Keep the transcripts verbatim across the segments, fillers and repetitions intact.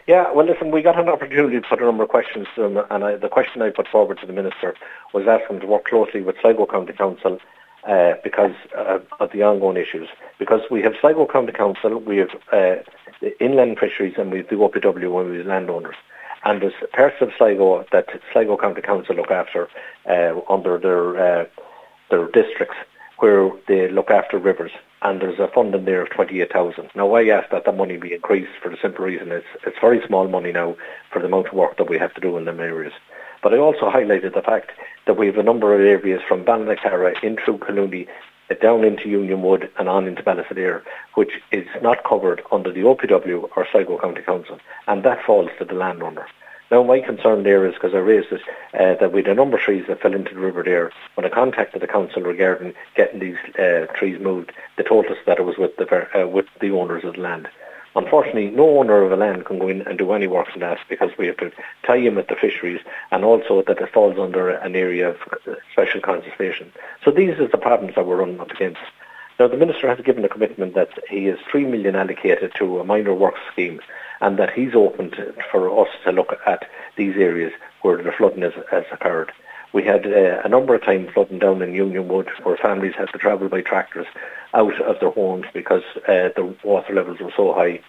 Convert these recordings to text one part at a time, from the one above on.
Yeah, well, listen, we got an opportunity to put a number of questions to them, and I, the question I put forward to the Minister was ask him to work closely with Sligo County Council uh, because uh, of the ongoing issues. Because we have Sligo County Council, we have uh, the inland fisheries, and we have the O P W, and we have landowners. And there's parts of Sligo that Sligo County Council look after uh, under their uh, their districts, where they look after rivers, and there's a fund in there of twenty-eight thousand. Now, I asked that the money be increased for the simple reason it's, it's very small money now for the amount of work that we have to do in them areas. But I also highlighted the fact that we have a number of areas from Ballinaclara in through Collooney, uh, down into Union Wood and on into Ballysadare, which is not covered under the O P W or Sligo County Council, and that falls to the landowner. Now, my concern there is, because I raised it, uh, that we had a number of trees that fell into the river there. When I contacted the council regarding getting these uh, trees moved, they told us that it was with the uh, with the owners of the land. Unfortunately, no owner of a land can go in and do any work on that, because we have to tie in with the fisheries, and also that it falls under an area of special conservation. So these are the problems that we're running up against. Now, the Minister has given a commitment that he has three million allocated to a minor works scheme, and that he's open to, for us to look at these areas where the flooding has, has occurred. We had uh, a number of times flooding down in Union Wood, where families had to travel by tractors out of their homes because uh, the water levels were so high.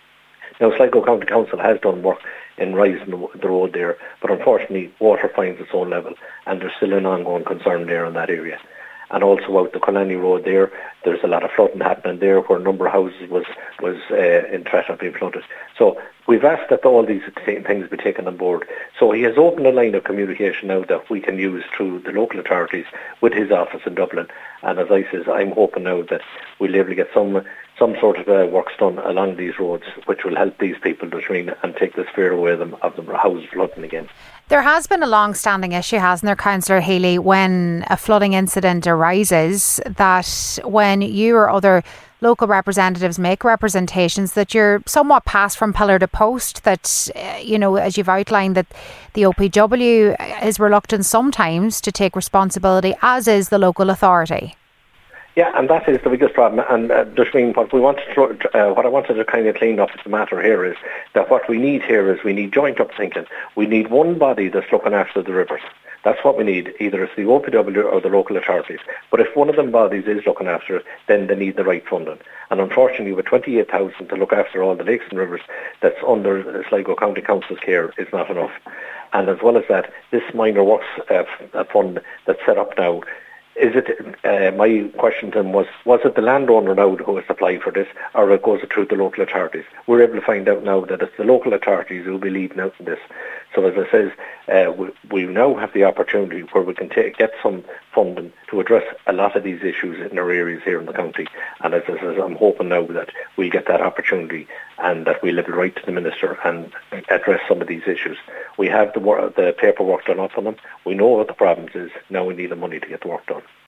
Now, Sligo County Council has done work in rising the, the road there, but unfortunately water finds its own level, and there's still an ongoing concern there in that area. And also out the Colony Road there, there's a lot of flooding happening there, where a number of houses was was uh, in threat of being flooded. So we've asked that all these things be taken on board. So he has opened a line of communication now that we can use through the local authorities with his office in Dublin. And as I says, I'm hoping now that we'll be able to get some some sort of uh, works done along these roads, which will help these people between and take the fear away them of the houses flooding again. There has been a long-standing issue, hasn't there, Councillor Healy, when a flooding incident arises, that when you or other local representatives make representations, that you're somewhat passed from pillar to post, that, uh, you know, as you've outlined, that the O P W is reluctant sometimes to take responsibility, as is the local authority. Yeah, and that is the biggest problem. And uh, Dushmeen, what we want to, uh, what I wanted to kind of clean up the matter here is that what we need here is we need joint up thinking. We need one body that's looking after the rivers. That's what we need. Either it's the O P W or the local authorities. But if one of them bodies is looking after it, then they need the right funding. And unfortunately, with twenty-eight thousand to look after all the lakes and rivers that's under Sligo County Council's care is not enough. And as well as that, this minor works uh, fund that's set up now, is it, uh, my question to him was, was it the landowner now who has applied for this, or it goes through the local authorities? We're able to find out now that it's the local authorities who will be leading out in this. So as I says, uh, we, we now have the opportunity where we can take, get some funding to address a lot of these issues in our areas here in the county. And as I says, I'm hoping now that we'll get that opportunity and that we'll write to the Minister and address some of these issues. We have the, the paperwork done up on them. We know what the problems is. Now we need the money to get the work done.